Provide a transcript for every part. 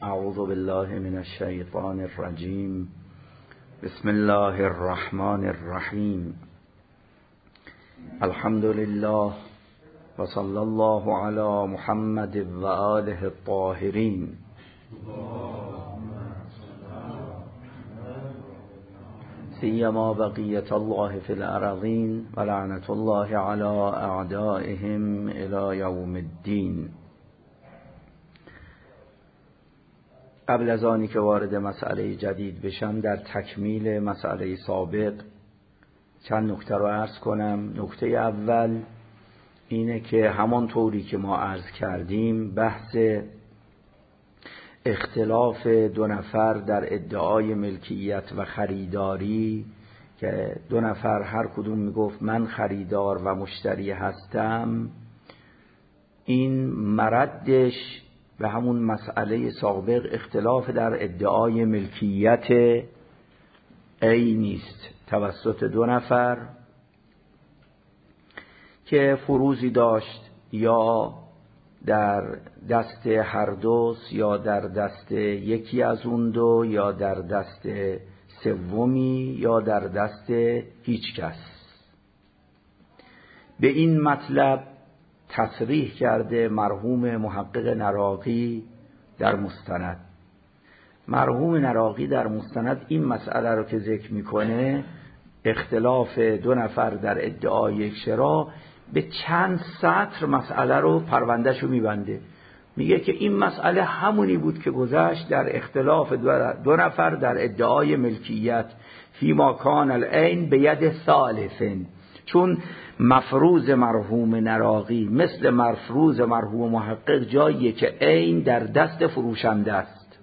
اعوذ بالله من الشیطان الرجیم. بسم الله الرحمن الرحیم. الحمد لله و صلی الله علی محمد و آله الطاهرین. سیما بقیت الله فی الارضین و لعنت الله علی اعدائهم الی یوم الدین. قبل از آنی که وارد مسئله جدید بشم، در تکمیل مسئله سابق چند نکته رو عرض کنم. نکته اول اینه که همان طوری که ما عرض کردیم، بحث اختلاف دو نفر در ادعای ملکیت و خریداری که دو نفر هر کدوم میگفت من خریدار و مشتری هستم، این مردش به همون مسئله سابق اختلاف در ادعای ملکیت عینی است توسط دو نفر که فروزی داشت، یا در دست هر دوست، یا در دست یکی از اون دو، یا در دست سومی، یا در دست هیچ کس. به این مطلب تصریح کرده مرحوم محقق نراقی در مستند. مرحوم نراقی در مستند این مسئله رو که ذکر میکنه، اختلاف دو نفر در ادعای یک شراء، به چند سطر مسئله رو پروندهش رو میبنده. میگه که این مسئله همونی بود که گذشت در اختلاف دو نفر در ادعای ملکیت فیما کان العین به ید ثالثین، چون مفروض مرحوم نراقی مثل مفروض مرحوم محقق جاییه که عین در دست فروشنده است،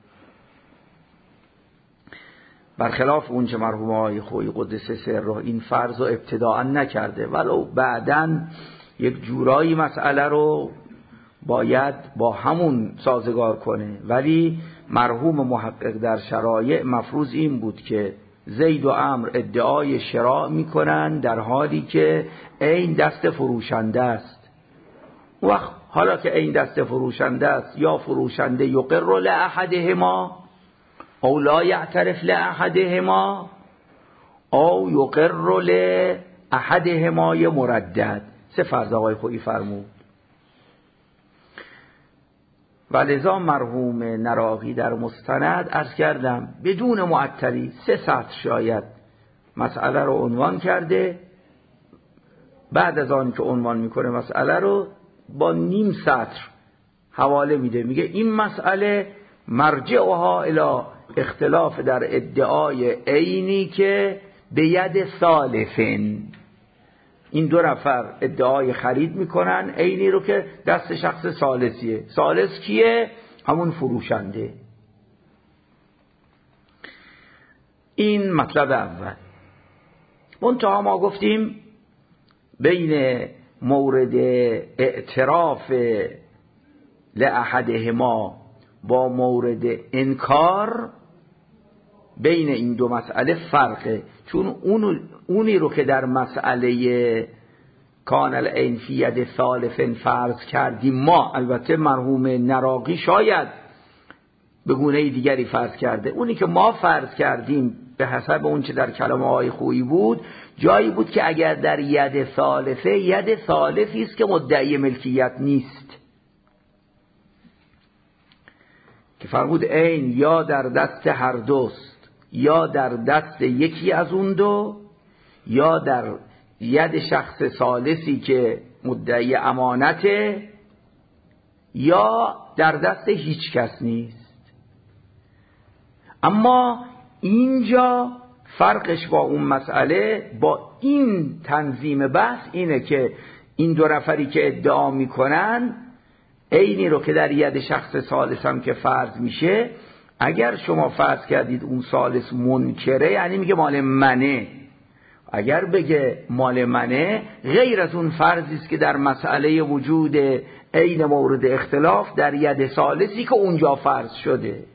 برخلاف اون که مرحوم آقای خویی قدس سره این فرض رو ابتداء نکرده، ولو بعداً یک جورایی مسئله رو باید با همون سازگار کنه. ولی مرحوم محقق در شرایع مفروض این بود که زید و عمرو ادعای شراء میکنن در حالی که عین دست فروشنده است. وقت حالا که عین دست فروشنده است، یا فروشنده یقر لاحدهما او لا یعترف لاحدهما او یقر لاحدهما مردد. سه فرض آقای خویی فرمود. و لذا مرحوم نراقی در مستند عرض کردم بدون معطلی 3 سطر شاید مسئله رو عنوان کرده. بعد از آن که عنوان میکنه مسئله رو با نیم سطر حواله میده، میگه این مسئله مرجعها الی اختلاف در ادعای عینی که به ید ثالثین. این دو نفر ادعای خرید میکنن عینی رو که دست شخص ثالثیه. ثالث کیه؟ همون فروشنده. این مطلب اول. منتها ما گفتیم بین مورد اعتراف لاحدهما با مورد انکار، بین این دو مسئله فرقه، چون اونی رو که در مسئله کان العین فی ید ثالث فرض کردیم ما، البته مرحوم نراقی شاید به گونه دیگری فرض کرده، اونی که ما فرض کردیم به حسب اون چه در کلام آقای خویی بود، جایی بود که اگر در ید ثالثه، ید ثالثی است که مدعی ملکیت نیست، که فرمود عین یا در دست هر دوست، یا در دست یکی از اون دو، یا در ید شخص ثالثی که مدعی امانته، یا در دست هیچ کس نیست. اما اینجا فرقش با اون مسئله، با این تنظیم بحث اینه که این دو نفری که ادعا میکنن عینی رو که در ید شخص ثالث هم که فرض میشه، اگر شما فرض کردید اون ثالث منکره، یعنی میگه مال منه. اگر بگه مال منه، غیر از اون فرضی است که در مسئله وجود عین مورد اختلاف در ید ثالثی که اونجا فرض شده.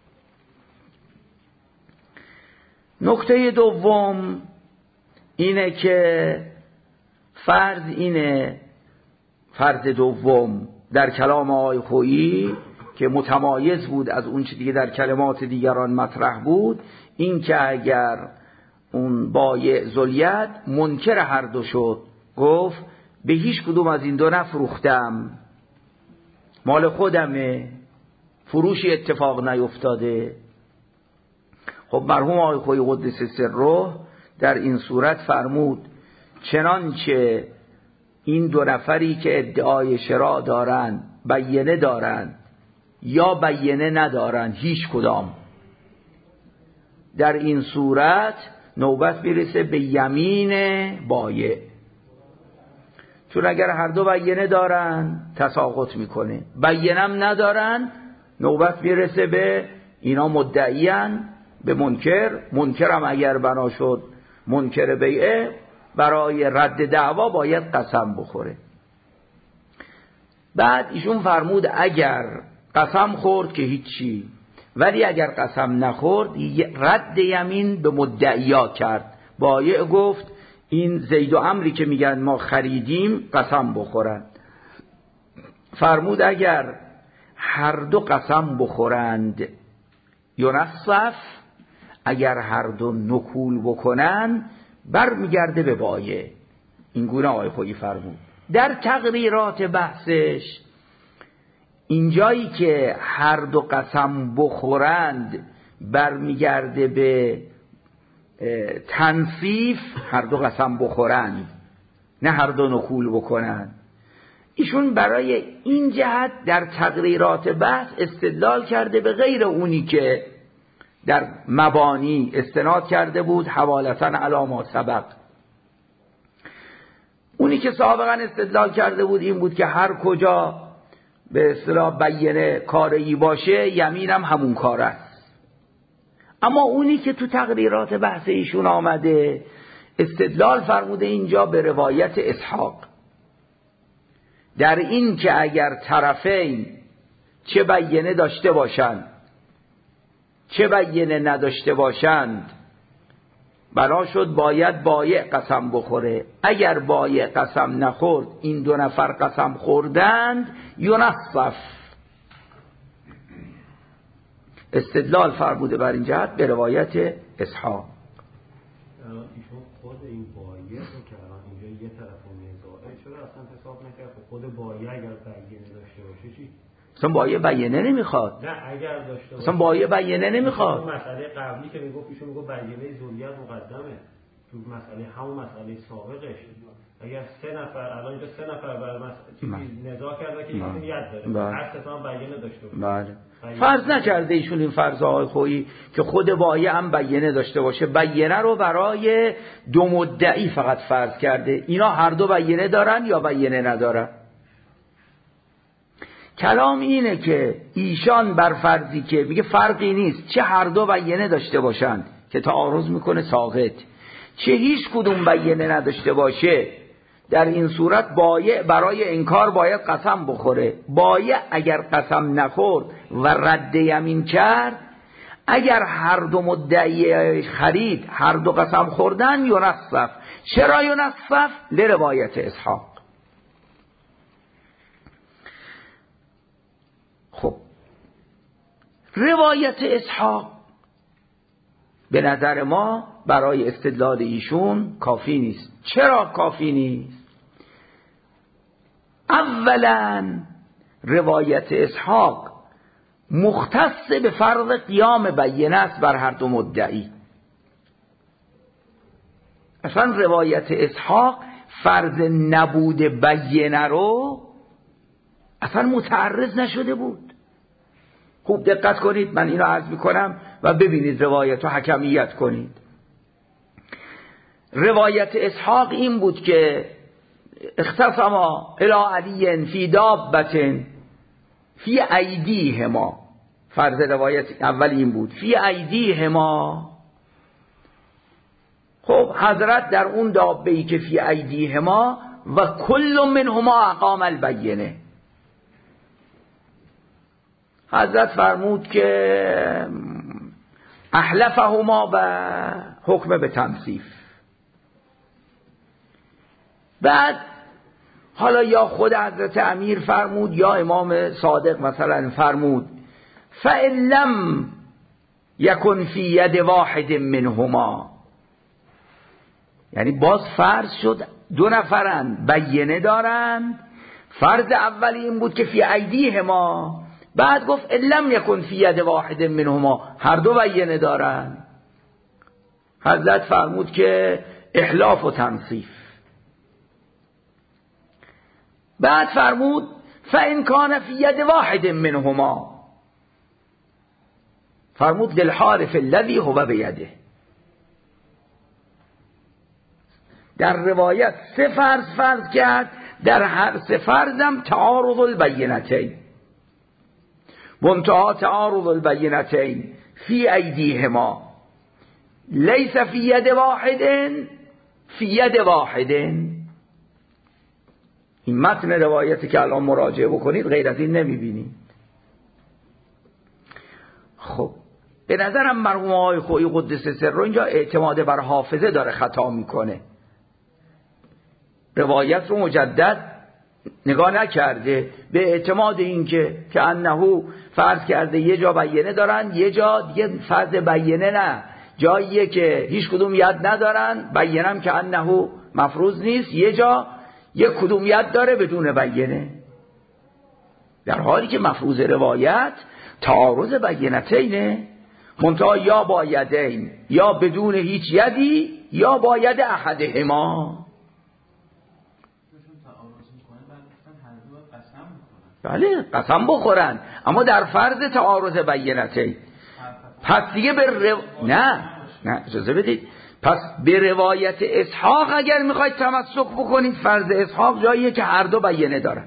نکته دوم اینه که فرض دوم در کلام آقای خویی که متمایز بود از اون چیزی که در کلمات دیگران مطرح بود، این که اگر اون بایع ذوالید منکر هر دو شد، گفت به هیچ کدوم از این دو نفروختم، مال خودمه، فروشی اتفاق نیفتاده. خب مرحوم آقای خویی قدس سره در این صورت فرمود چنانچه این دو نفری که ادعای شراء دارن بینه دارن یا بینه ندارن، هیچ کدام، در این صورت نوبت میرسه به یمین بایع، چون اگر هر دو بینه دارن تساقط میکنه، بینم ندارن نوبت میرسه به اینا مدعیان به منکرم اگر بنا شد منکر بیعه، برای رد دعوا باید قسم بخوره. بعد ایشون فرمود اگر قسم خورد که هیچی، ولی اگر قسم نخورد رد یمین به مدعیا کرد. بایع گفت این زید و عمری که میگن ما خریدیم قسم بخورند. فرمود اگر هر دو قسم بخورند یونصف، اگر هر دو نکول بکنن برمیگرده به بایع. این گونه آقای خویی فرمود. در تقریرات بحثش اینجایی که هر دو قسم بخورند برمیگرده به تنصیف، هر دو قسم بخورند نه هر دو نکول بکنند. ایشون برای این جهت در تقریرات بحث استدلال کرده به غیر اونی که در مبانی استناد کرده بود حوالتاً علی ما سبق. اونی که سابقا استدلال کرده بود این بود که هر کجا به اصطلاح بینه کاری باشه یمینم همون کار است. اما اونی که تو تقریرات بحث ایشون آمده استدلال فرموده اینجا به روایت اسحاق در این که اگر طرفین چه بینه داشته باشند چه بینه نداشته باشند بنا شد باید بایع قسم بخوره. اگر بایع قسم نخورد این دو نفر قسم خوردند یونصف. استدلال فرموده بر این جهت به روایت اسحاق. ایشون خود این بایع رو که الان اینجا یه طرف نزاعه چرا اصلا حساب نکرد؟ خود بایع اگر بینه داشته باشه چی؟ اصلا بایع بینه نمیخواد. نه اگر داشته باشه اصلا بایع بینه نمیخواد. مسئله قبلی که میگفت ایشون میگفت بینه ذولیت مقدمه تو مسئله همون مسئله سابقش. اگر سه نفر الان اینجا سه نفر بر مسئله نزاع کردن که ایشون ید داره هر سه تا هم بینه داشته باشه. بله. فرض نکرده ایشون این فرض آقای خویی که خود بایع هم بینه داشته باشه. بینه رو برای دو مدعی فقط فرض کرده. اینا هر دو بینه دارن یا بینه ندارن. کلام اینه که ایشان بر فرضی که میگه فرقی نیست چه هر دو بینه داشته باشند که تعارض میکنه ساقط، چه هیچ کدوم بینه نداشته باشه، در این صورت بایع برای انکار باید قسم بخوره. بایع اگر قسم نخورد و رد یمین کرد، اگر هر دو مدعی خرید هر دو قسم خوردن یونصف. چرا یونصف؟ لروایت اسحاق. خب روایت اسحاق به نظر ما برای استدلال ایشون کافی نیست. چرا کافی نیست؟ اولا روایت اسحاق مختص به فرض قیام بینه است بر هر دو مدعی. اصلا روایت اسحاق فرض نبود بینه رو اصلا متعرض نشده بود. خوب دقت کنید، من اینو عرض میکنم و ببینید روایت رو حکمیت کنید. روایت اسحاق این بود که اختصما الی علی فی دابة فی ایدیهما. فرض روایت اول این بود فی ایدیهما. خب حضرت در اون دابه‌ای که فی ایدیهما و کل منهما اقام البینه، حضرت فرمود که احلفهما و حکم به تنصیف. بعد حالا یا خود حضرت امیر فرمود یا امام صادق مثلا فرمود فَإِن لَمْ یکن فی ید واحد منهما، یعنی باز فرض شد دو نفرن بینه دارن. فرض اولی این بود که فی ایدیهما، بعد گفت ان لم یکن فی ید واحد منهما، هر دو بینه دارن. حضرت فرمود که احلاف و تنصیف. بعد فرمود فَإِن کان فی ید واحد منهما، فرمود للحالف الذی هو بیده. در روایت سه فرض کرد، در هر سه فرضم تعارض البینتین. منتها تعارض البینتین فی ایدیهما لیس فی ید واحد، فی ید واحد. این متن روایتی که الان مراجعه بکنید غیر از این نمیبینید. خب به نظرم مرحوم آقای خویی قدس سره اینجا اعتماد بر حافظه داره خطا میکنه. روایت رو مجدد نگاه نکرده، به اعتماد این که انهو فرض کرده یه جا بینه دارن، یه جا دیگه فرض بینه نه، جاییه که هیچ کدوم ید ندارن، بینم که انهو مفروض نیست، یه جا یک کدوم ید داره بدون بینه، در حالی که مفروض روایت تعارض بینتینه. منتها یا با یدین یا بدون هیچ یدی یا با ید احدهما. بله قسم بخورن، اما در فرض تعارض بینتین. پس دیگه نه اجازه بدید، پس به روایت اسحاق اگر میخواید تمسک بکنید، فرض اسحاق جاییه که هر دو بینه دارن.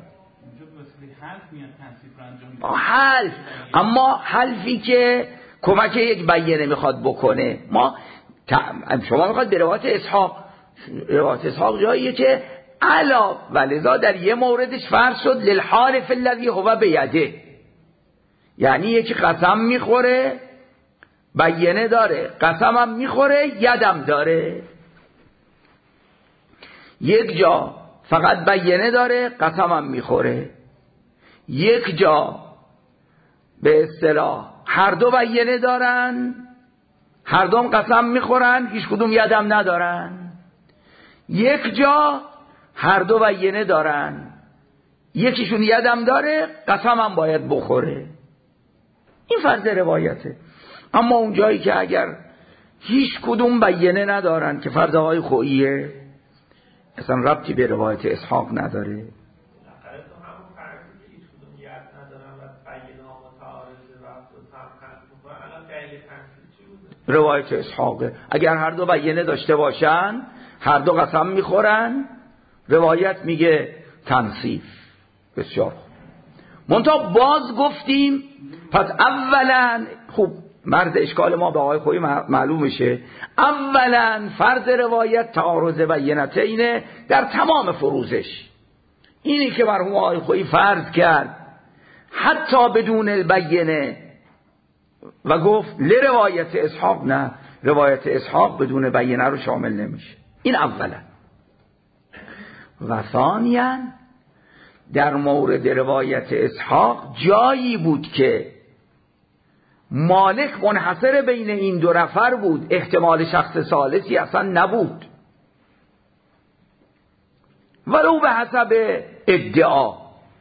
حلف، اما حلفی که کمک یک بینه میخواد بکنه. شما میخواد به روایت اسحاق، روایت اسحاق جاییه که علا ولذا در یه موردش فرض شد للحالف الذی هو بیده، یعنی یکی قسم میخوره بینه داره، قسمم میخوره یدم داره. یک جا فقط بینه داره قسمم میخوره، یک جا به اصطلاح هر دو بینه دارن، هر دوم قسم میخورن، هیچ کدوم یدم ندارن. یک جا هر دو بینه دارن، یکیشون یدم داره قسمم باید بخوره. این فرض روایته. اما اون جایی که اگر هیچ کدوم بینه ندارن که فرض های خوییه، اصلا ربطی به روایت اسحاق نداره. روایت اسحاقه. اگر هر دو بینه داشته باشن، هر دو قسم میخورن، روایت میگه تنصیف. بسیار خوب. منتها باز گفتیم پس اولا خوب مرز اشکال ما به آقای خویی معلوم میشه. اولا فرض روایت تعارض بینتینه در تمام فروزش. اینی که مرحوم آقای خویی فرض کرد حتی بدون البینه و گفت لروایت اسحاق، نه، روایت اسحاق بدون بینه رو شامل نمیشه. این اولا. و ثانیا در مورد روایت اسحاق جایی بود که مالک منحصر بین این دو نفر بود، احتمال شخص ثالثی اصلا نبود ولو به حسب ادعا.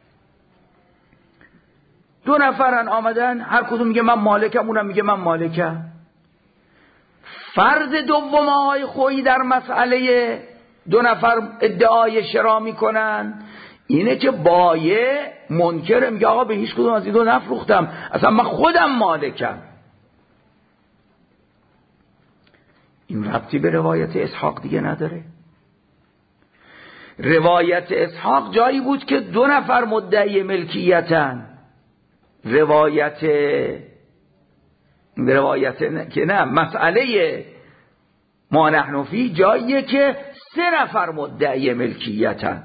دو نفرن آمدن، هر کدوم میگه من مالکم، اونم میگه من مالکم. فرض دوم آقای خویی در مسئله دو نفر ادعای شرا میکنن اینه که بایع منکر میگه آقا به هیچ کدوم از این دو نفروختم، اصلا من خودم مالکم. این ربطی به روایت اسحاق دیگه نداره. روایت اسحاق جایی بود که دو نفر مدعی ملکیتن. روایت که نه، مسئله ما نحن فی جاییه که سه نفر مدعی ملکیتن.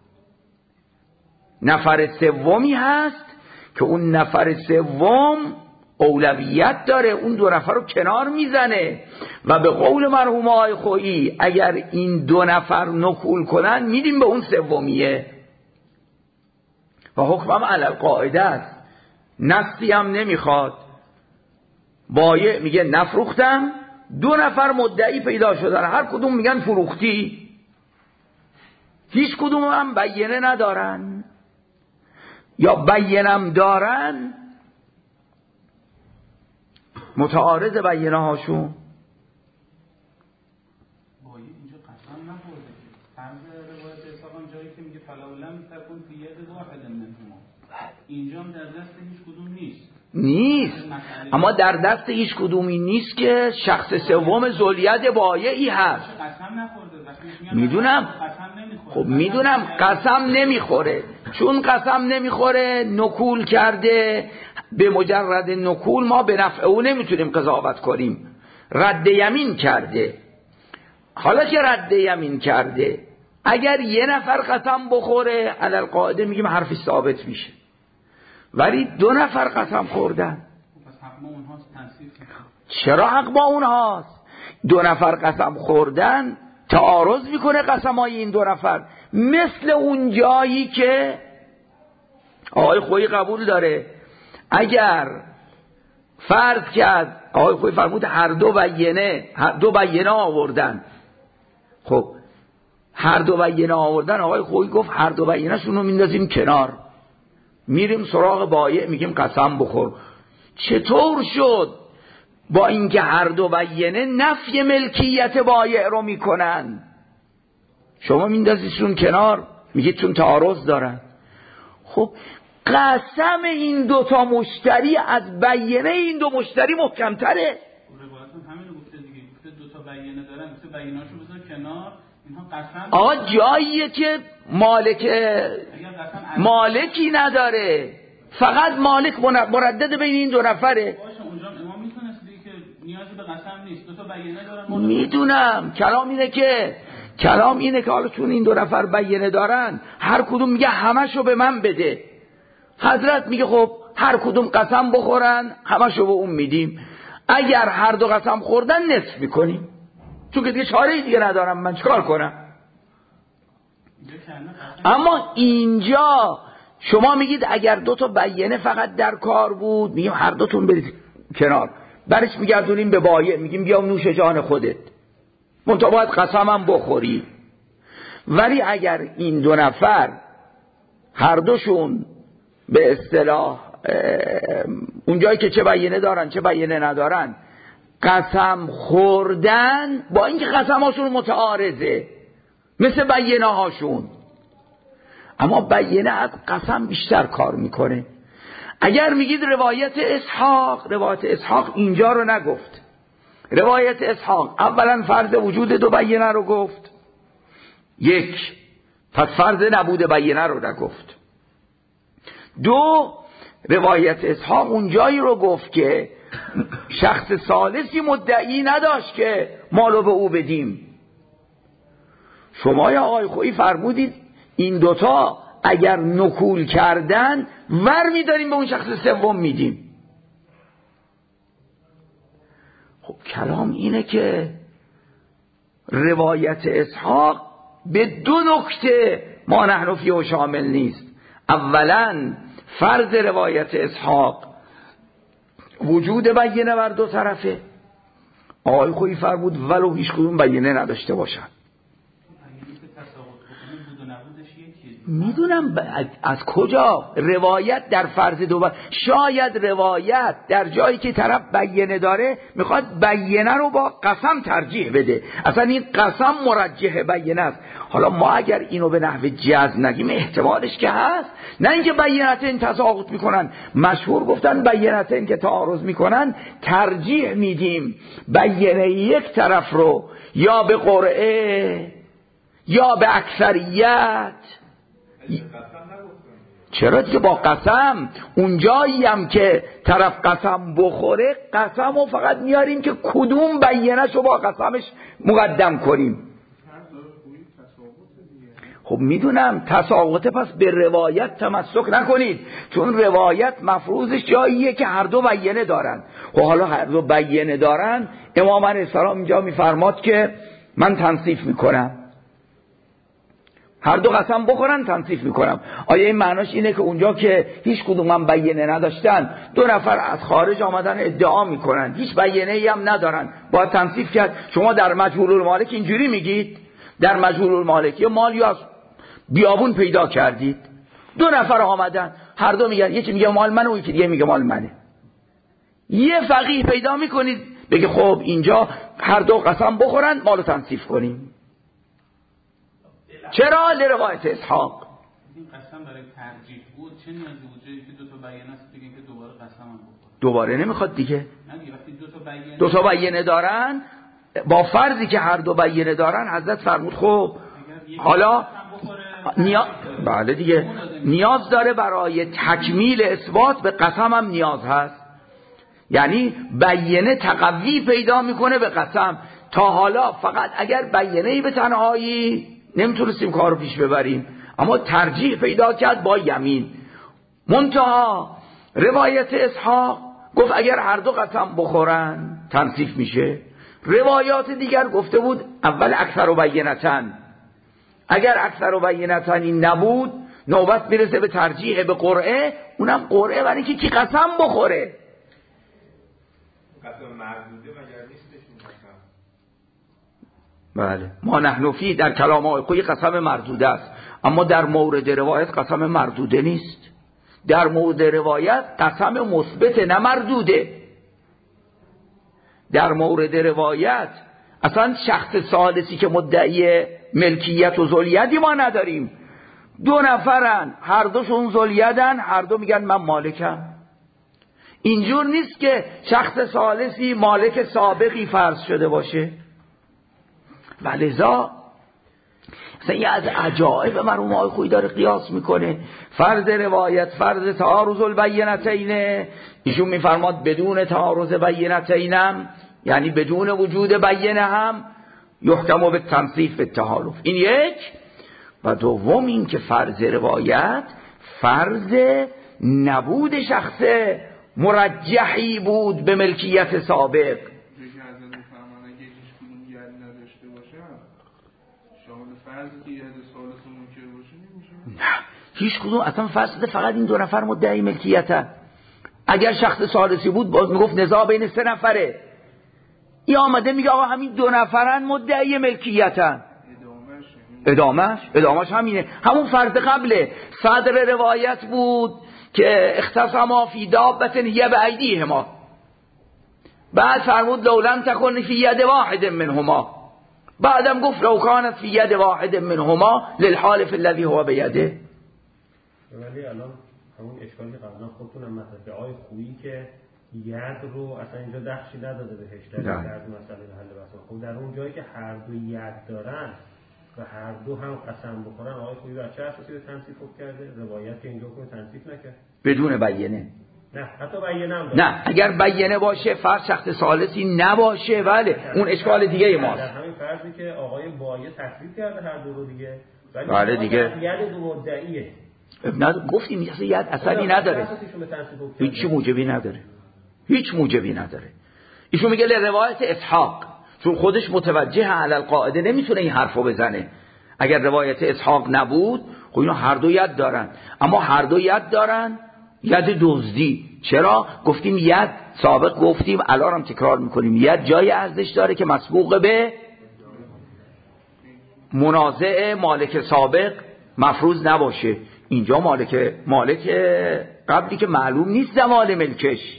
نفر سومی هست که اون نفر سوم اولویت داره، اون دو نفر رو کنار میزنه و به قول مرحوم آقای خویی اگر این دو نفر نکول کنن میدیم به اون سومیه. و حکمم علی القاعده است. نصی هم نمیخواد. بایع میگه نفروختم، 2 نفر مدعی پیدا شدن، هر کدوم میگن فروختی، هیچ کدوم هم بیانه ندارن یا بیانم دارن، متعارض بیانه هاشون. اینجا قسم نخورده. فرض روایت اسحاق جایی که میگه فلولم تکون فی ید واحد منهما، اینجا هم در دست هیچ کدوم نیست. اما در دست هیچ کدومی نیست که شخص سوم ذوالید بایعی هست. میدونم، خب میدونم قسم نمیخوره، چون قسم نمیخوره نکول کرده، به مجرد نکول ما به نفع او نمیتونیم قضاوت کنیم. رد یمین کرده. حالا که رد یمین کرده، اگر یه نفر قسم بخوره علی القاعده میگیم حرفی ثابت میشه، ولی 2 نفر قسم خوردن. چرا حق با اونهاست؟ 2 نفر قسم خوردن تعارض میکنه قسمای این 2 نفر، مثل اون جایی که آقای خویی قبول داره اگر فرض کرد، آقای خویی فرمود هر 2 بیانه آوردن. خب هر 2 بیانه آوردن، آقای خویی گفت هر 2 بیانه شون رو میندازیم کنار، میریم سراغ بایع میگیم قسم بخور. چطور شد با اینکه هر 2 بیانه نفی ملکیت بایع رو میکنن، شما میندازیشون کنار میگید چون تعارض دارن؟ خب قسم این 2 تا مشتری از بیانه این 2 مشتری محکم‌تره. روایتون همین رو گفته دیگه، گفته 2 تا بیانه دارن، گفته بیانه‌اشو بذار کنار، اینها قسم. آقا جاییه که مالکی نداره، فقط مالک مردد بین این 2 نفره. باشه اونجا امام میتونست دیگه که نیازی به قسم نیست، 2 تا بیانه دارن. میدونم کلام اینه که حالا چون این 2 نفر بیانه دارن، هر کدوم میگه همشو به من بده. حضرت میگه خب هر کدوم قسم بخورن همشو به اون میدیم، اگر هر 2 قسم خوردن نصف میکنیم، چون که دیگه چاره دیگه ندارم، من چیکار کنم؟ اما اینجا شما میگید اگر 2 تا بیانه فقط در کار بود، میگیم هر 2 تون برید کنار، برش میگردونیم به بایع میگیم بیا نوش جان خودت، منتها باید قسمم بخوری. ولی اگر این 2 نفر هر 2شون به اصطلاح اونجایی که چه بیانه دارن چه بیانه ندارن قسم خوردن، با اینکه قسم هاشون متعارضه مثل بیانه هاشون، اما بیانه از قسم بیشتر کار میکنه. اگر میگید روایت اسحاق اینجا رو نگفت. روایت اسحاق اولا فرض وجود 2 بیانه رو گفت، 1 پس فرض نبود بیانه رو نگفت. 2 روایت اسحاق اونجایی رو گفت که شخص ثالثی مدعی نداشت که مالو به او بدیم. شما یا آقای خویی فرمودید این 2 تا اگر نکول کردن ور میداریم به اون شخص سوم میدیم. خب کلام اینه که روایت اسحاق به 2 نکته ما نحن فیه شامل نیست. اولا فرض روایت اسحاق وجود بیانه بر 2 طرفه. آقای خویی فرمود ولو هیچ کدوم بیانه نداشته باشن. میدونم از کجا روایت در فرض 2 شاید روایت در جایی که طرف بیانه داره میخواد بیانه رو با قسم ترجیح بده، اصلا این قسم مرجح بیانه است. حالا ما اگر اینو به نحو جزم نگیم احتمالش که هست، نه اینکه بیانتین تساقط میکنن. مشهور گفتن بیانتین که تعارض میکنن ترجیح میدیم بیانه یک طرف رو یا به قرعه یا به اکثریت. چرا دیگه با قسم اونجایی هم که طرف قسم بخوره قسم رو فقط میاریم که کدوم بیانه‌شو با قسمش مقدم کنیم. خب میدونم تساقطه، پس به روایت تمسک نکنید، چون روایت مفروضش جاییه که هر 2 بیانه دارن. خب حالا هر 2 بیانه دارن، امام علیه السلام اینجا میفرماد که من تنصیف میکنم. هر دو قسم بخورن تنصیف میکنم. آیا این معناش اینه که اونجا که هیچ کدوم بیانه نداشتن 2 نفر از خارج آمدن ادعا میکنن هیچ بیانه ای هم ندارن باید تنصیف کرد؟ شما در مجهول المالک اینجوری میگید؟ در مجهول المالک یه مالی از بیابون پیدا کردید، 2 نفر آمدن هر دو میگن، یکی میگه مال منه و یکی دیگه میگه مال منه. یه فقیه پیدا میکنید بگه خب اینجا هر دو قسم بخورن مالو تنصیف کنیم. چرا؟ لروایت اسحاق. این قسم برای ترجیح بود چه نیازی بود جایی که 2 تا بیانه است بگیم که دوباره قسم هم بخوره؟ دوباره نمیخواد دیگه. نه دیگه وقتی 2 تا بیانه دارن با فرضی که هر دو بیانه دارن حضرت فرمود خب حالا بله دیگه نیاز داره برای تکمیل اثبات به قسم هم نیاز هست. یعنی بیانه تقوی پیدا میکنه به قسم. تا حالا فقط اگر بیانه‌ای به تنهایی نمیتونستیم کارو پیش ببریم، اما ترجیح پیدا کرد با یمین. منتها روایت اسحاق گفت اگر هر دو قسم بخورن تنصیف میشه. روایات دیگر گفته بود اول اکثر و بینتن، اگر اکثر و بینتن این نبود نوبت میرسه به ترجیح به قرعه، اونم قرعه برای که کی قسم بخوره. قسم مردوده مگر نیستشون قسم؟ بله ما نحن فی در کلام آقای قسم مردوده است، اما در مورد روایت قسم مردوده نیست. در مورد روایت قسم مثبت نه مردوده. در مورد روایت اصلا شخص ثالثی که مدعی ملکیت و ذولیدی ما نداریم. 2 نفرن هر دوشون ذولیدن، هر دو میگن من مالکم. اینجور نیست که شخص ثالثی مالک سابقی فرض شده باشه. ولذا اصلا یه از عجائب مرحوم آقای خویی داره قیاس میکنه فرض روایت فرض تعارض البینتین. ایشون میفرماد بدون تعارض بینتینم یعنی بدون وجود بیینه هم یحکم به تنصیف به تحالف. این یک. و دوم این که فرض روایت فرض نبود شخص مرجحی بود به ملکیت سابق. نه هیچ کدوم اصلا فرض فقط این 2 نفر مدعی ملکیتن. اگر شخص ثالثی بود باز میگفت نزاع بین 3 نفره. این آمده میگه آقا همین 2 نفرن مدعی ملکیتن. ادامش همینه، همون فرض قبله. صدر روایت بود که اختصما فی دابة هی بایدیهما، بعد فرمود لو لم تکن فی ید واحد منهما، بعدم گفت لو کانت فی ید واحد منهما للحالف الذی هو بیده. ولی الان همون اشکالی که قبلا خودتون هم مثلا که آقای خویی که ید رو اصلا اینجا دخشی نداده بهش در مسئله حل بحث. خب در اون جایی که هر دو ید دارن و هر دو هم قسم بخورن آقای خویی بر چه اساسی به تنصیف کرده؟ روایت که اینجا کنه تنصیف نکرد بدون بیانه. نه حتی بیانه هم نه اگر بیانه باشه فرض شخص ثالثی نباشه بله اون اشکال دیگه ماست. در همین فرضی که آقای بایه تصریح کرده هر دو رو دیگه ولی بله دیگه ید دو مدعیه. گفتیم اصلا ید اصلی نداره، هیچ موجبی نداره. ایشون میگه روایت اسحاق چون خودش متوجه علی القاعده نمیتونه این حرفو بزنه. اگر روایت اسحاق نبود خب اینا هر دو ید دارن، اما هر دو ید دارن ید دزدی. چرا؟ گفتیم ید سابق گفتیم الان هم تکرار میکنیم ید جای ارزش داره که مسبوق به منازع مالک سابق مفروض نباشه. اینجا مالک قبلی که معلوم نیست زوال ملکش.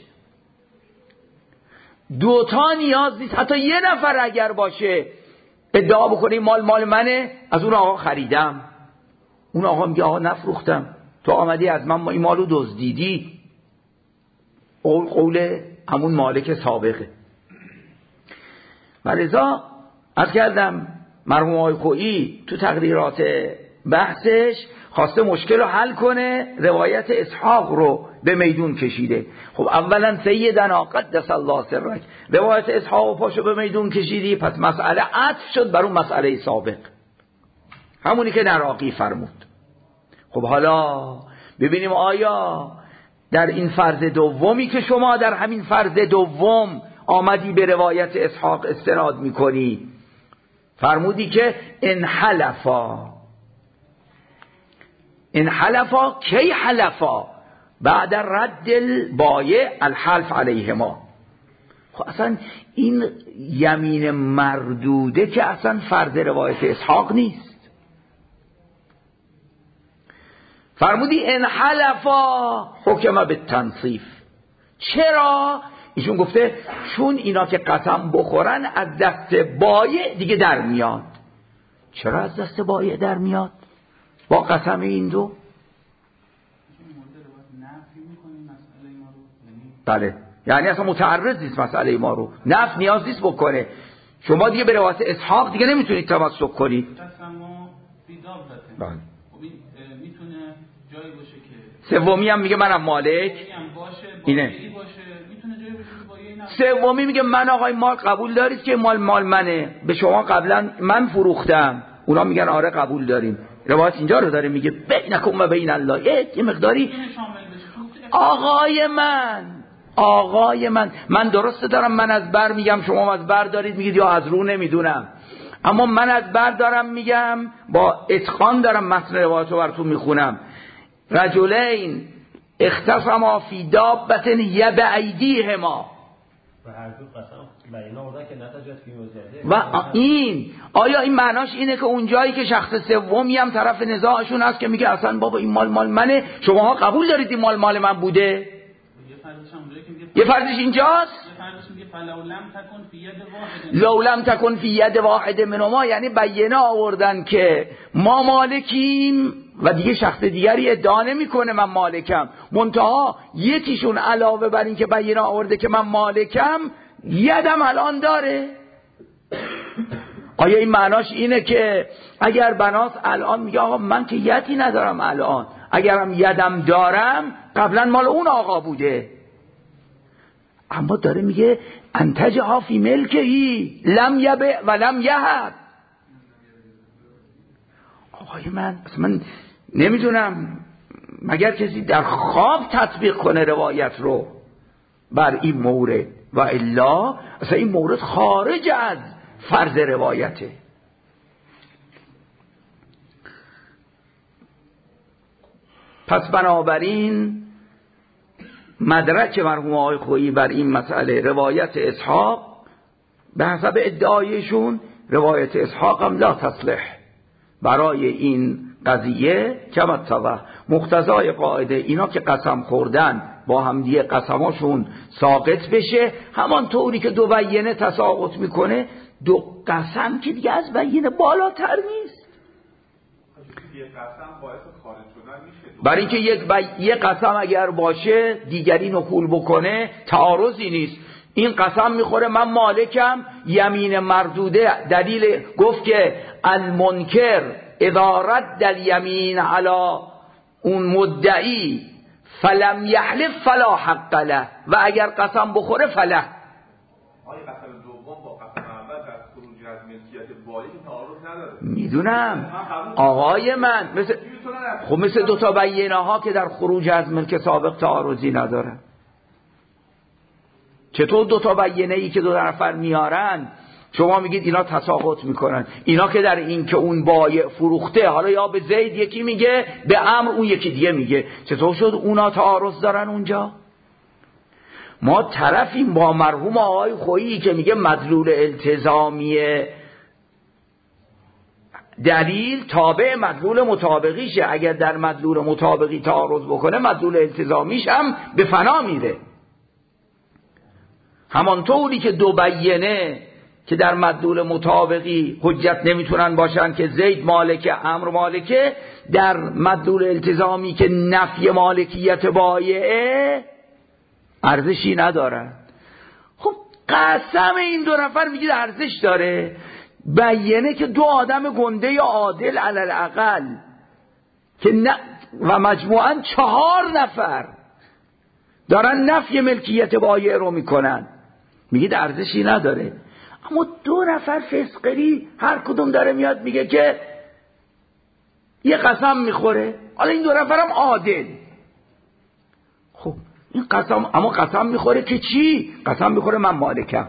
2 تا نیاز نیست، حتی 1 نفر اگر باشه ادعا بکنه مال منه، از اون آقا خریدم، اون آقا میگه آقا نفروختم، تو آمدی از من این مالو دزدیدی، قول همون مالک سابقه. ولذا عرض کردم مرحوم آقای خویی تو تقریرات بحثش خواسته مشکل رو حل کنه، روایت اسحاق رو به میدون کشیده. خب اولا سیدنا قدس الله سرک روایت اسحاق پاشو به میدون کشیدی، پس مسئله عطف شد بر اون مسئله سابق، همونی که نراقی فرمود. خب حالا ببینیم آیا در این فرض دومی که شما در همین فرض دوم آمدی به روایت اسحاق استناد میکنی، فرمودی که ان حلفا ان حلفا کی حلفا بعد رد البایع الحلف علیهما. خب اصلا این یمین مردوده که اصلا فرض روایت اسحاق نیست. فرمودی ان حلفا حکم بالتنصیف. چرا؟ ایشون گفته چون اینا که قسم بخورن از دست بایع دیگه در میاد. چرا از دست بایع در میاد با قسم این دو؟ بله، یعنی اصلا متعرض نیست مسئله ما رو، نفی نیاز نیست بکنه. شما دیگه به روایت اسحاق دیگه نمیتونید تمسک کنید. بله. میتونه جایی باشه که سومی هم میگه منم مالک اینه. سومی میگه من آقای مال قبول دارید که مال منه، به شما قبلا من فروختم. اونا میگن آره قبول داریم. روایت اینجا رو داره میگه بینکم و بین الله. یه مقداری آقای من درسته دارم من از بر میگم، شما از بر دارید میگید یا از رو نمیدونم، اما من از بر دارم میگم، با اتقان دارم متن روایت رو براتون میخونم. رجلین اختصما فی دابة یبعیدیهما و این آیا این معناش اینه که اونجایی که شخص سومی هم طرف نزاعشون هست که میگه اصلا بابا این مال منه، شماها قبول دارید این مال من بوده؟ یه فرضش اینجاست لو لم تکن فی ید واحد منهما، یعنی بینه آوردن که ما مالکیم و دیگه شخص دیگری ادعا نمیکنه من مالکم، منتها یکیشون علاوه بر این که بینه آورده که من مالکم یدم الان داره. آیا این معناش اینه که اگر بناس الان میگه آقا من که یدی ندارم الان، اگرم یدم دارم قبلا مال اون آقا بوده، اما داره میگه انتجها فی ملکهی لم یبع و لم یهب. آقای من نمیدونم مگر کسی در خواب تطبیق کنه روایت رو بر این مورد، و الا اصلا این مورد خارج از فرض روایته. پس بنابراین مدرک مرحوم آقای خویی بر این مسئله روایت اسحاق، به حسب ادعایشون روایت اسحاق هم لا تصلح برای این قضیه، کما تبع مقتضای قاعده اینا که قسم خوردن با هم دیگه قسماشون ساقط بشه، همان طوری که دو بینه تساقط میکنه، دو قسم که دیگه از بینه بالاتر نیست. یه قسم باعث خارج شدن میشه، برای اینکه یک قسم اگر باشه دیگری نقول بکنه تعارضی نیست. این قسم میخوره من مالکم، یمین مردوده دلیل گفت که المنکر اذا رد الیمین علی اون مدعی فلم یحلف فلا حق له، و اگر قسم بخوره فله. آیا قسم دوم با قسم اول در خروج از ملکیت بایی تعارض نداره؟ میدونم آقای من مثل دوتا بینه ها که در خروج از ملک سابق تعارضی ندارن. چطور دوتا بینه ای که دو نفر میارن شما میگید اینا تساقط میکنن؟ اینا که در این که اون بایع فروخته، حالا یا به زید یکی میگه به عمرو اون یکی دیگه میگه، چطور شد اونا تعارض دارن اونجا؟ ما طرفیم با مرحوم آقای خویی که میگه مدلول التزامی دلیل تابع مدلول مطابقیشه، اگر در مدلول مطابقی تعارض بکنه مدلول التزامیش هم به فنا میره. همانطوری که دو بینه که در مدلول مطابقی حجت نمیتونن باشن که زید مالک عمرو مالکه، در مدلول التزامی که نفی مالکیت بایعه ارزشی ندارن. خب قسم این دو نفر میگید ارزش داره؟ بینه که دو آدم گنده یا عادل علل اقل که و مجموعاً 4 نفر دارن نفی ملکیت بایع رو میکنن، میگید ارزشی نداره. اما 2 نفر فسقلی هر کدوم داره میاد میگه که یه قسم میخوره، حالا این 2 نفرم عادل. خب این قسم، اما قسم میخوره که چی؟ قسم میخوره من مالکم.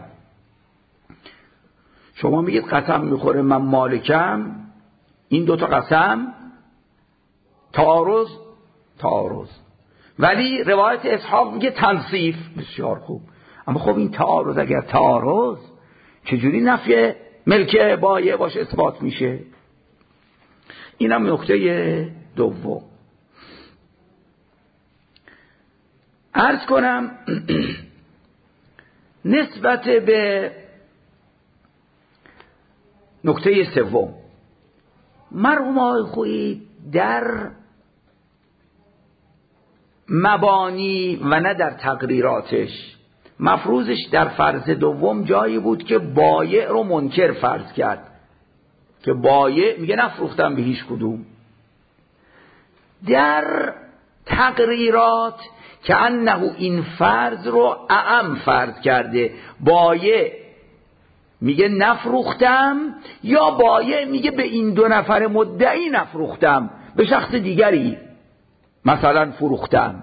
شما میگید قسم میخوره من مالکم، این 2 تا قسم تعارض، ولی روایت اسحاق میگه تنصیف. بسیار خوب، اما خب این تعارض اگر تعارض، چجوری نفی ملک بایع باشه اثبات میشه؟ اینم نکته دوم. عرض کنم نسبت به نکته سوم، مرحوم آقای خویی در مبانی و نه در تقریراتش مفروضش در فرض دوم جایی بود که بایع رو منکر فرض کرد، که بایع میگه نفروختم به هیچ کدوم. در تقریرات که انه این فرض رو اعم فرض کرده، بایع میگه نفروختم یا بایع میگه به این دو نفر مدعی نفروختم، به شخص دیگری مثلا فروختم.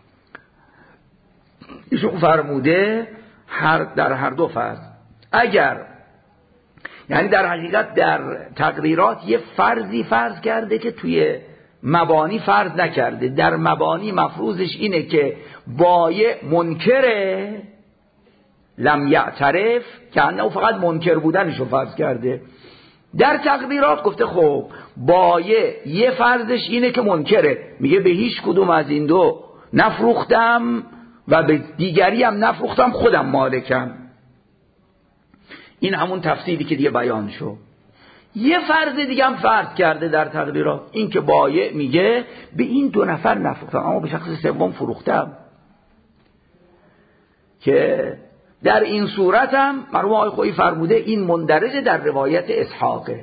ایشون فرموده در هر دو فرض، اگر یعنی در حقیقت در تقریرات یه فرضی فرض کرده که توی مبانی فرض نکرده. در مبانی مفروضش اینه که بایع منکره لم یعترف، که انه فقط منکر بودنشو فرض کرده. در تقریرات گفته خب بایع یه فرضش اینه که منکره، میگه به هیچ کدوم از این دو نفروختم و به دیگری هم نفروختم، خودم مالکم. این همون تفصیلی که دیگه بیان شد. یه فرض دیگه هم فرض کرده در تقریرات، این که بایع میگه به این دو نفر نفروختم اما به شخص سوم فروختم، که در این صورت هم مرحوم آقای خویی فرموده این مندرج در روایت اسحاقه.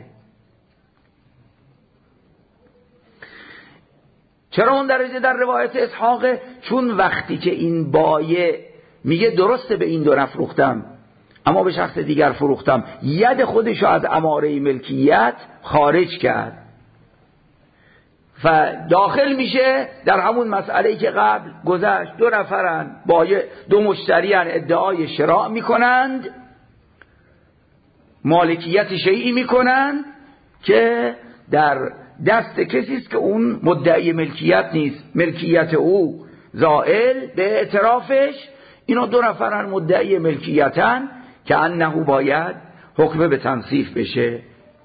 چرا مندرج در روایت اسحاقه؟ چون وقتی که این بایع میگه درسته به این دو نفروختم اما به شخص دیگر فروختم، ید خودشو از اماره ملکیت خارج کرد و داخل میشه در همون مسئله‌ای که قبل گذشت. دو نفرن، بایع دو مشتریان، ادعای شراء میکنند، مالکیت شیئی میکنند که در دست کسی است که اون مدعی ملکیت نیست، ملکیت او زائل به اعترافش. اینا دو نفرن مدعی ملکیتن که انه باید حکم به تنصیف بشه.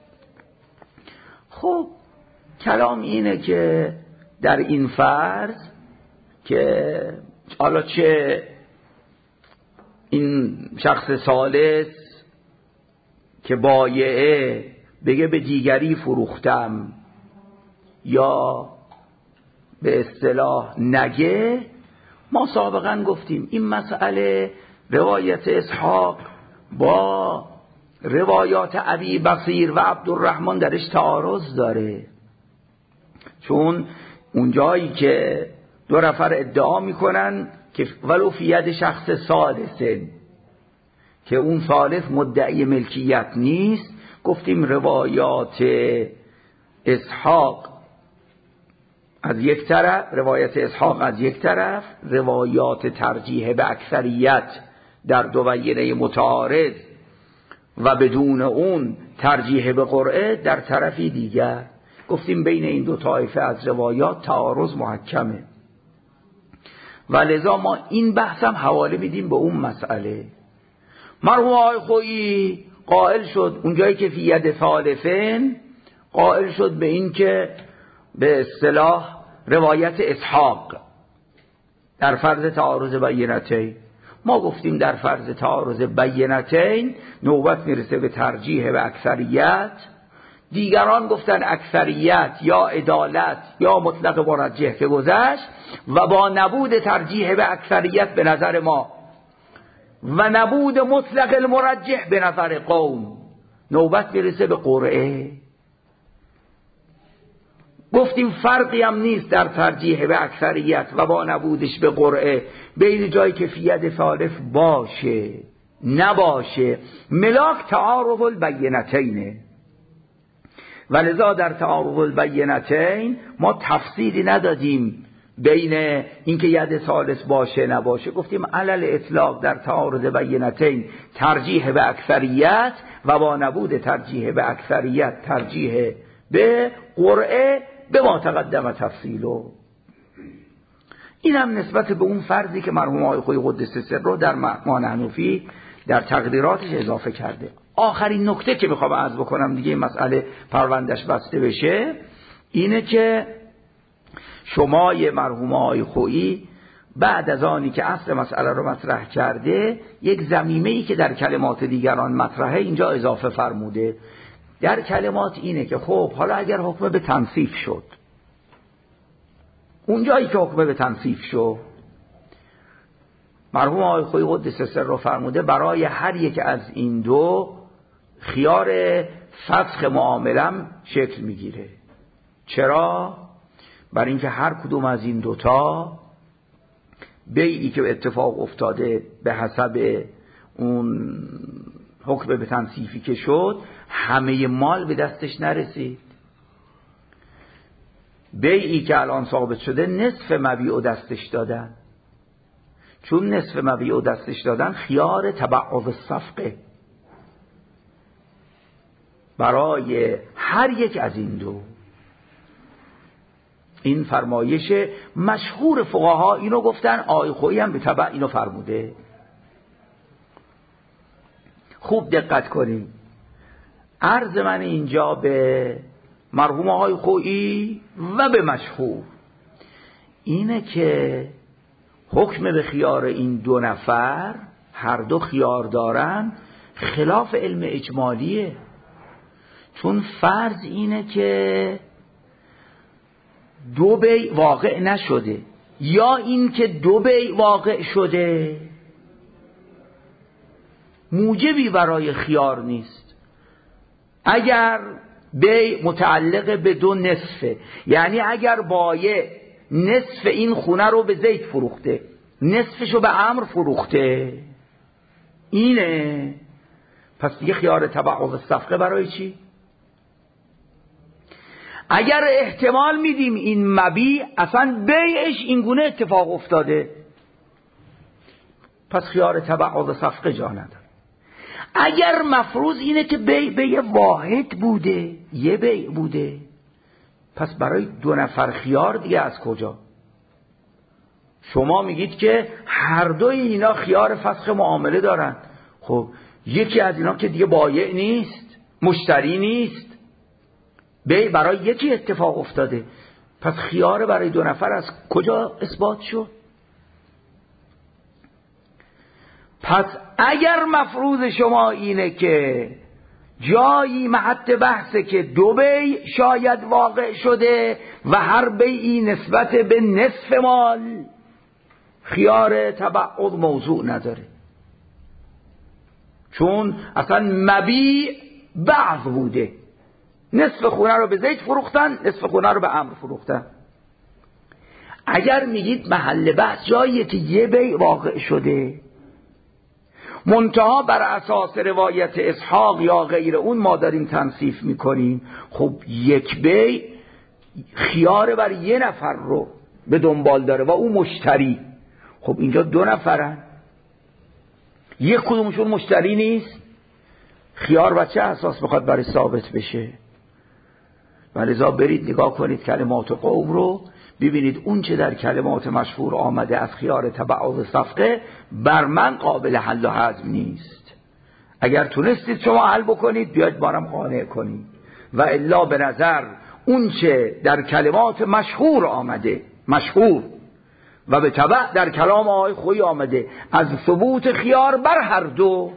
خب کلام اینه که در این فرض که حالا چه این شخص ثالث که بایعه بگه به دیگری فروختم یا به اصطلاح نگه، ما سابقا گفتیم این مسئله روایت اسحاق با روایات ابی بصیر و عبدالرحمن درش تعارض داره. چون اونجایی که دو نفر ادعا میکنن که ولو فی ید شخص ثالثه، که اون ثالث مدعی ملکیت نیست، گفتیم روایات اسحاق از یک طرف، روایت اسحاق از یک طرف، روایات ترجیح به اکثریت در دو بینه متعارض و بدون اون ترجیح به قرعه در طرفی دیگر. گفتیم بین این دو طایفه از روایات تعارض محکمه و لذا ما این بحث هم حواله میدیم به اون مسئله. مرحوم آقای خویی قائل شد اونجایی که فی ید ثالثین، قائل شد به این که به اصطلاح روایت اسحاق در فرض تعارض بینتین. ما گفتیم در فرض تعارض بینتین نوبت میرسه به ترجیح به اکثریت. دیگران گفتن اکثریت یا عدالت یا مطلق مرجح که گذشت، و با نبود ترجیح به اکثریت به نظر ما و نبود مطلق المرجح به نظر قوم نوبت میرسه به قرعه. گفتیم فرقی هم نیست در ترجیح به اکثریت و با نبودش به قرعه بین جایی که فی ید ثالث باشه نباشه، ملاک تعارض البینتینه. ولذا در تعارض البینتین ما تفصیلی ندادیم بین اینکه ید ثالث باشه نباشه. گفتیم علل اطلاق در تعارض بینتین ترجیح به اکثریت و با نبود ترجیح به اکثریت ترجیح به قرعه به ما تقدم تفصیلو. این هم نسبت به اون فرضی که مرحوم آقای خویی قدس سره در ما نحن فیه در تقدیراتش اضافه کرده. آخرین نکته که میخوام عرض بکنم دیگه این مسئله پروندهش بسته بشه، اینه که شما مرحوم آقای خویی بعد از آنی که اصل مسئله رو مطرح کرده، یک ضمیمه‌ای که در کلمات دیگران مطرحه اینجا اضافه فرموده. در کلمات اینه که خب حالا اگر حکم به تنصیف شد، اونجایی که حکم به تنصیف شد، مرحوم آقای خویی قدس سره فرموده برای هر یک از این دو خیار فسخ معاملم شکل میگیره. چرا؟ برای اینکه هر کدوم از این دوتا بیعی که اتفاق افتاده به حسب اون حکم به تنصیفی که شد، همه مال به دستش نرسید. بیعی که الان ثابت شده نصف مبیع دستش دادن، چون نصف مبیع دستش دادن خیار تبعض الصفقه برای هر یک از این دو. این فرمایش مشهور فقها اینو گفتن، آقای خویی هم به تبع اینو فرموده. خوب دقت کنید. عرض من اینجا به مرحوم آقای خویی و به مشهور اینه که حکم به خیار این دو نفر، هر دو خیار دارن، خلاف علم اجمالیه. چون فرض اینه که دو بیع واقع نشده، یا این که دو بیع واقع شده موجبی برای خیار نیست. اگر بیع متعلق به دو نصفه، یعنی اگر بایع نصف این خونه رو به زید فروخته، نصفش رو به عمرو فروخته، اینه، پس دیگه خیار تبعض الصفقه برای چی؟ اگر احتمال میدیم این مبیع اصلا بیعش این گونه اتفاق افتاده، پس خیار تبعض صفقه جا نداره. اگر مفروض اینه که بیع واحد بوده، یه بیع بوده، پس برای دو نفر خیار دیگه از کجا؟ شما میگید که هر دوی اینا خیار فسخ معامله دارن. خب یکی از اینا که دیگه بایع نیست، مشتری نیست، بیع برای یکی اتفاق افتاده، پس خیار برای دو نفر از کجا اثبات شد؟ پس اگر مفروض شما اینه که جایی محط بحثه که دو بیع شاید واقع شده و هر بیعی نسبت به نصف مال، خیار تبعض موضوع نداره، چون اصلا مبیع بعض بوده، نصف خونه رو به زید فروختن، نصف خونه رو به عمرو فروختن. اگر میگید محل بحث جاییه که یه بیع واقع شده، منتها بر اساس روایت اسحاق یا غیر اون ما داریم تنصیف میکنیم، خب یک بیع خیار بر یه نفر رو به دنبال داره و اون مشتری، خب اینجا دو نفرن، یک کدومشون مشتری نیست، خیار بر چه اساس بخواد برای ثابت بشه؟ ولذا برید نگاه کنید کلمات قوم رو، ببینید اون چه در کلمات مشهور آمده از خیار تبعض صفقه بر من قابل حل و هضم نیست. اگر تونستید شما حل بکنید بیاید بارم قانع کنید، و الا به نظر اون چه در کلمات مشهور آمده، مشهور و به تبع در کلام آقای خویی آمده از ثبوت خیار بر هر دو،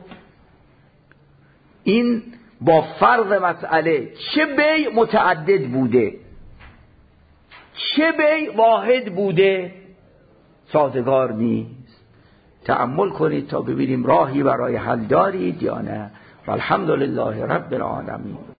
این با فرض مسئله چه بیع متعدد بوده چه بیع واحد بوده سازگار نیست. تأمل کنید تا ببینیم راهی برای حل دارید یا نه. والحمدلله رب العالمین.